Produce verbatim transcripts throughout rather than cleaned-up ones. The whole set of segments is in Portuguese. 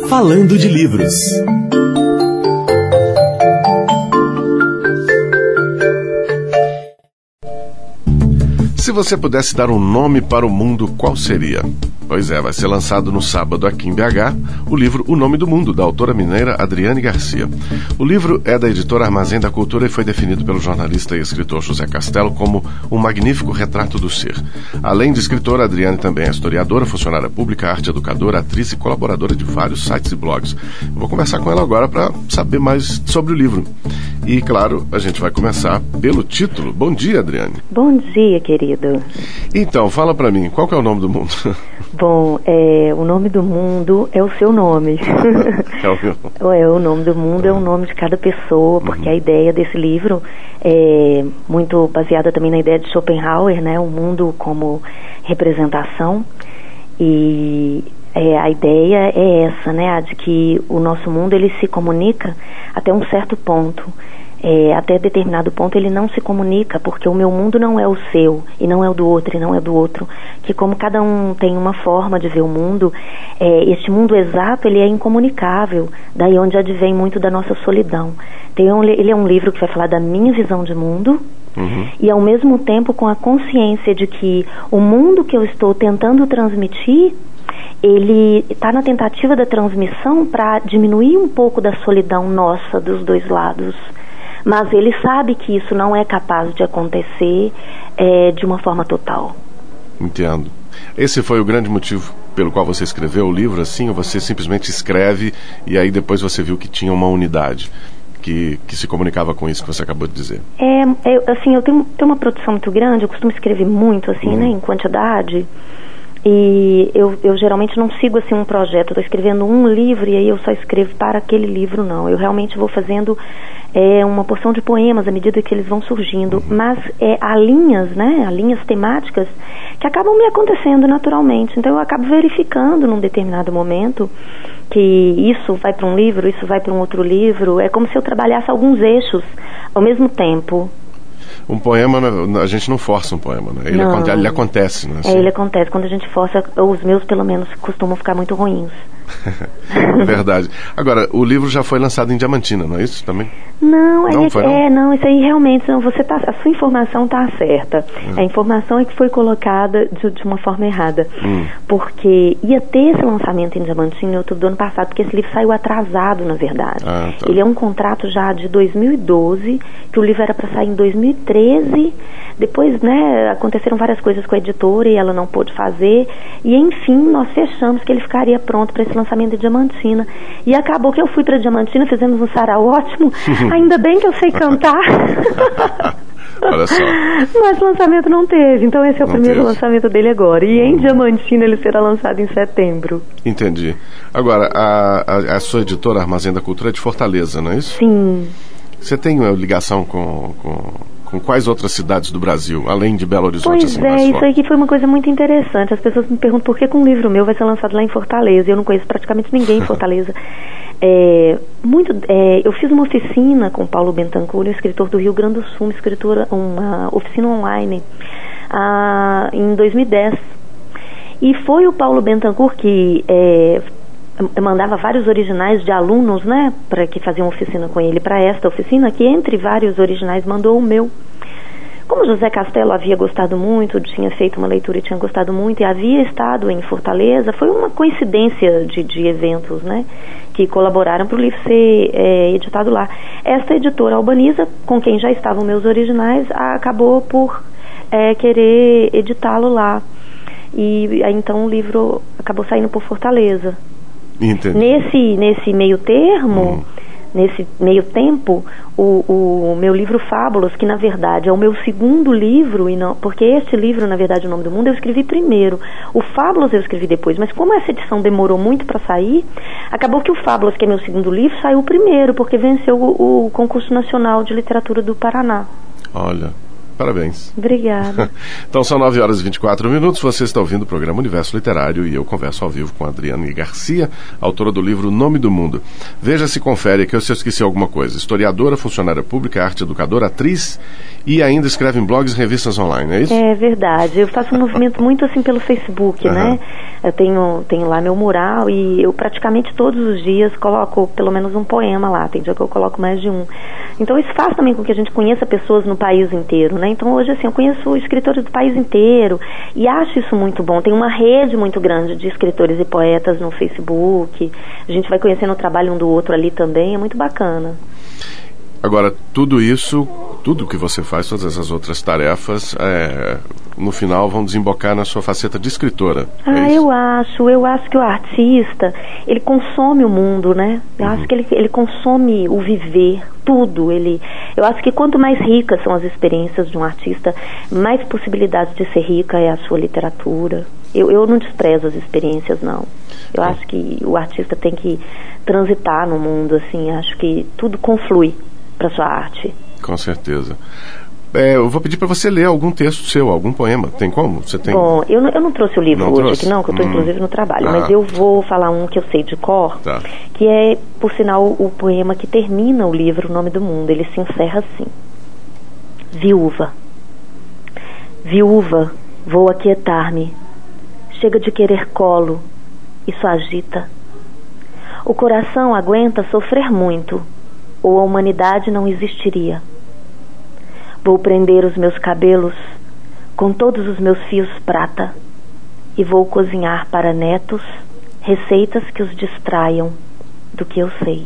Falando de Livros. Se você pudesse dar um nome para o mundo, qual seria? Pois é, vai ser lançado no sábado aqui em B H o livro O Nome do Mundo, da autora mineira Adriane Garcia. O livro é da editora Armazém da Cultura e foi definido pelo jornalista e escritor José Castelo como um magnífico retrato do ser. Além de escritora, Adriane também é historiadora, funcionária pública, arte educadora, atriz e colaboradora de vários sites e blogs. Eu vou conversar com ela agora para saber mais sobre o livro. E, claro, a gente vai começar pelo título. Bom dia, Adriane. Bom dia, querido. Então, fala para mim, qual que é o nome do mundo? Bom, é, o nome do mundo é o seu nome. É o meu. É, o nome do mundo é o nome de cada pessoa, porque uhum. a ideia desse livro é muito baseada também na ideia de Schopenhauer, né? O mundo como representação. E é, a ideia é essa, né? A de que o nosso mundo ele se comunica até um certo ponto. É, até determinado ponto ele não se comunica, porque o meu mundo não é o seu, e não é o do outro, e não é do outro, que como cada um tem uma forma de ver o mundo, é, este mundo exato ele é incomunicável, daí onde advém muito da nossa solidão. Tem um, ele é um livro que vai falar da minha visão de mundo, uhum. e ao mesmo tempo com a consciência de que o mundo que eu estou tentando transmitir, ele está na tentativa da transmissão para diminuir um pouco da solidão nossa dos dois lados. Mas ele sabe que isso não é capaz de acontecer é, de uma forma total. Entendo. Esse foi o grande motivo pelo qual você escreveu o livro, assim, ou você simplesmente escreve e aí depois você viu que tinha uma unidade que, que se comunicava com isso que você acabou de dizer? É, é assim, eu tenho, tenho uma produção muito grande, eu costumo escrever muito, assim, hum. né, em quantidade. E eu, eu geralmente não sigo assim um projeto, eu estou escrevendo um livro e aí eu só escrevo para aquele livro, não. Eu realmente vou fazendo é, uma porção de poemas à medida que eles vão surgindo, uhum. mas é, há linhas, né, há linhas temáticas que acabam me acontecendo naturalmente. Então eu acabo verificando num determinado momento que isso vai para um livro, isso vai para um outro livro. É como se eu trabalhasse alguns eixos ao mesmo tempo. Um poema, a gente não força um poema, né? Ele, não, aconte, ele acontece, né? Assim. É, ele acontece. Quando a gente força, os meus, pelo menos, costumam ficar muito ruins. É verdade. Agora, o livro já foi lançado em Diamantina, não é isso também? Não, é, não, foi, não? é não, isso aí realmente, não, você tá, a sua informação está certa. Hum. A informação é que foi colocada de, de uma forma errada. Hum. Porque ia ter esse lançamento em Diamantina em outubro do ano passado, porque esse livro saiu atrasado, na verdade. Ah, tá. Ele é um contrato já de dois mil e doze, que o livro era para sair em dois mil e treze. Depois, né, aconteceram várias coisas com a editora e ela não pôde fazer. E, enfim, nós fechamos que ele ficaria pronto para esse lançamento de Diamantina. E acabou que eu fui para Diamantina, fizemos um sarau ótimo. Ainda bem que eu sei cantar. Olha só. Mas lançamento não teve. Então esse é o não primeiro teve. lançamento dele agora. E em Diamantina ele será lançado em setembro. Entendi. Agora, a, a, a sua editora Armazém da Cultura é de Fortaleza, não é isso? Sim. Você tem uma ligação com... com... Com quais outras cidades do Brasil, além de Belo Horizonte? Pois assim, é, mais isso forte? aí que foi uma coisa muito interessante. As pessoas me perguntam por que que um livro meu vai ser lançado lá em Fortaleza. Eu não conheço praticamente ninguém em Fortaleza. é, muito, é, eu fiz uma oficina com o Paulo Bentancur, um escritor do Rio Grande do Sul, uma, escritora, uma oficina online, ah, em dois mil e dez. E foi o Paulo Bentancur que... É, eu mandava vários originais de alunos, né, para que faziam oficina com ele para esta oficina, que entre vários originais mandou o meu. Como José Castelo havia gostado muito, tinha feito uma leitura e tinha gostado muito, e havia estado em Fortaleza, foi uma coincidência de, de eventos, né, que colaboraram para o livro ser é, editado lá. Esta editora Albaniza, com quem já estavam meus originais, acabou por é, querer editá-lo lá. E aí, então o livro acabou saindo por Fortaleza. Entendi. Nesse, nesse meio termo, hum. nesse meio tempo, o, o meu livro Fábulas, que na verdade é o meu segundo livro, e não, porque este livro, na verdade, O Nome do Mundo, eu escrevi primeiro. O Fábulas eu escrevi depois, mas como essa edição demorou muito para sair, acabou que o Fábulas, que é meu segundo livro, saiu primeiro, porque venceu o, o Concurso Nacional de Literatura do Paraná. Olha... Parabéns. Obrigada. Então são nove horas e vinte e quatro minutos, você está ouvindo o programa Universo Literário e eu converso ao vivo com a Adriane Garcia, autora do livro O Nome do Mundo. Veja se confere aqui se eu esqueci alguma coisa. Historiadora, funcionária pública, arte educadora, atriz e ainda escreve em blogs e revistas online, é isso? É verdade. Eu faço um movimento muito assim pelo Facebook, uhum. né? Eu tenho, tenho lá meu mural e eu praticamente todos os dias coloco pelo menos um poema lá. Tem dia que eu coloco mais de um. Então isso faz também com que a gente conheça pessoas no país inteiro, né? Então hoje, assim, eu conheço escritores do país inteiro e acho isso muito bom. Tem uma rede muito grande de escritores e poetas no Facebook. A gente vai conhecendo o trabalho um do outro ali também, é muito bacana. Agora, tudo isso, tudo que você faz, todas essas outras tarefas, é, no final vão desembocar na sua faceta de escritora. Ah, é eu acho, eu acho que o artista, ele consome o mundo, né? Eu uhum. acho que ele, ele consome o viver, tudo. Ele, eu acho que quanto mais ricas são as experiências de um artista, mais possibilidades de ser rica é a sua literatura. Eu, eu não desprezo as experiências, não. Eu acho que o artista tem que transitar no mundo, assim, acho que tudo conflui para sua arte. Com certeza. É, eu vou pedir para você ler algum texto seu, algum poema. Tem como? Você tem... Bom, eu não, eu não trouxe o livro não hoje trouxe? aqui, não, que eu estou hum. inclusive no trabalho, ah. mas eu vou falar um que eu sei de cor, tá. que é, por sinal, o poema que termina o livro O Nome do Mundo. Ele se encerra assim: Viúva. Viúva, vou aquietar-me. Chega de querer colo, isso agita. O coração aguenta sofrer muito, ou a humanidade não existiria. Vou prender os meus cabelos com todos os meus fios prata e vou cozinhar para netos receitas que os distraiam do que eu sei.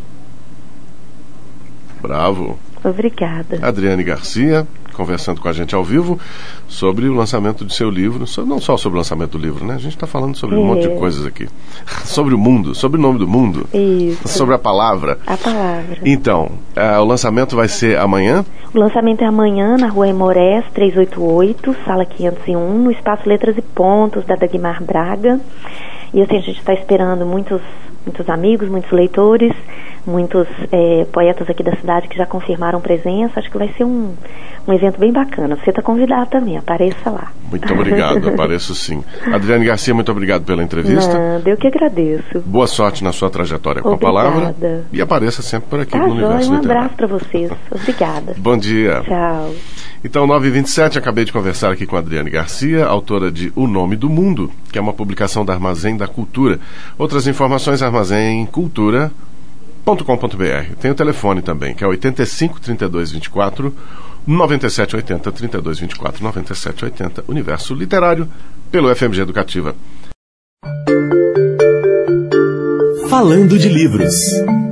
Bravo. Obrigada. Adriane Garcia, conversando com a gente ao vivo sobre o lançamento de seu livro, não só sobre o lançamento do livro, né? A gente está falando sobre é. um monte de coisas aqui. Sobre o mundo, sobre o nome do mundo. Isso. Sobre a palavra. A palavra. Então, uh, o lançamento vai ser amanhã? O lançamento é amanhã, na rua Emorés, trezentos e oitenta e oito, sala quinhentos e um, no espaço Letras e Pontos, da Dagmar Braga. E assim, a gente está esperando muitos, muitos amigos, muitos leitores, muitos é, poetas aqui da cidade que já confirmaram presença. Acho que vai ser um, um evento bem bacana. Você está convidado também, apareça lá. Muito obrigado, apareço sim. Adriane Garcia, muito obrigado pela entrevista. Nada, eu que agradeço. Boa sorte na sua trajetória com Obrigada. A palavra. E apareça sempre por aqui tá no joia, Universo um Literário. abraço para vocês. Obrigada. Bom dia. Tchau. Então, nove e vinte e sete, acabei de conversar aqui com a Adriane Garcia, autora de O Nome do Mundo, que é uma publicação da Armazém da Cultura. Outras informações, armazém cultura ponto com ponto b r. Tem o telefone também, que é oitenta e cinco, trinta e dois, vinte e quatro, noventa e sete oitenta, trinta e dois, vinte e quatro, noventa e sete oitenta, Universo Literário, pelo F M G Educativa. Falando de livros.